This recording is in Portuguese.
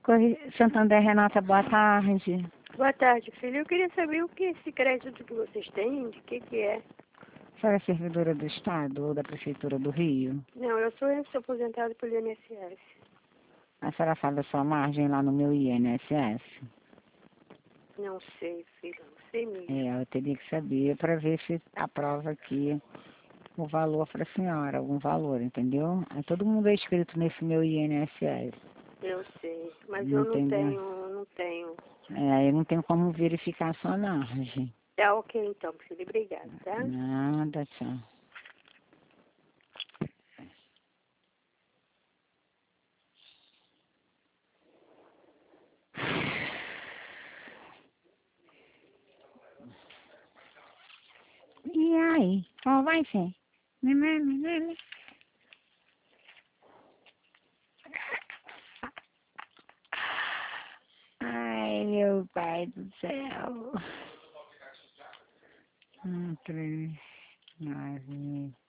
Santander, Renata, boa tarde. Boa tarde, filho. Eu queria saber o que é esse crédito que vocês têm, de que é? A senhora é servidora do Estado ou da Prefeitura do Rio? Não, eu sou aposentada pelo INSS. A senhora sabe a sua margem lá no meu INSS? Não sei, filho. Não sei mesmo. Eu teria que saber para ver se aprova aqui o valor para a senhora, algum valor, entendeu? Todo mundo é inscrito nesse meu INSS. Eu sei, mas Não eu não entendeu? tenho. Eu não tenho como verificar a sua margem. Tá ok então, filho. Obrigada, tá? Nada, tchau. E aí? Qual vai ser? Ai, meu pai do céu. 3, 9.